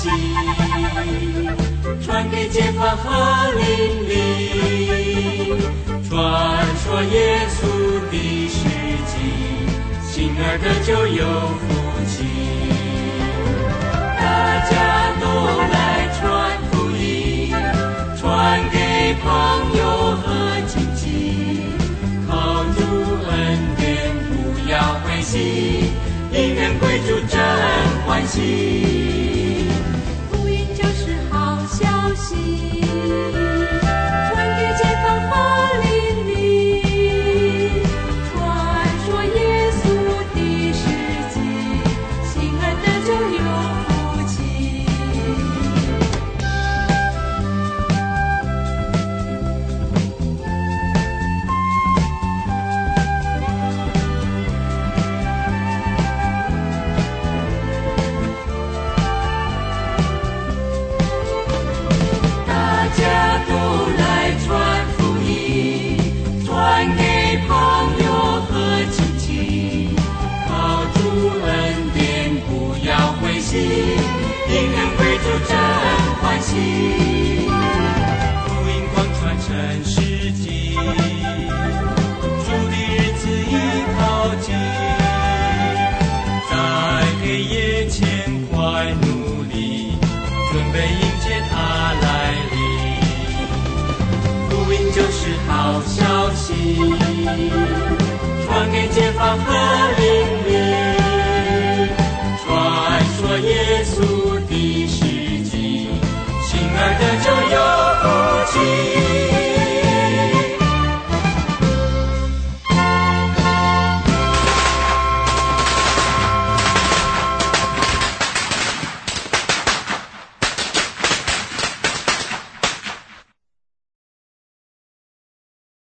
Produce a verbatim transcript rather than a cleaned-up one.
喜，传给街坊和邻里，传说耶稣的事迹，信而得救有福气。大家都来传福音，传给朋友和亲戚，靠主恩典不要灰心，因人归主真欢喜。 福音就是好消息，传给街坊和邻里，传说耶稣的事迹，信而得救有福气。 大家都来传福音，传给朋友和亲戚，靠主恩典不要灰心，因人归主真欢喜。福音光传成世纪，主的日子已靠近，在黑夜前快努力，准备迎接他来临。福音就是好消息，传给街坊和邻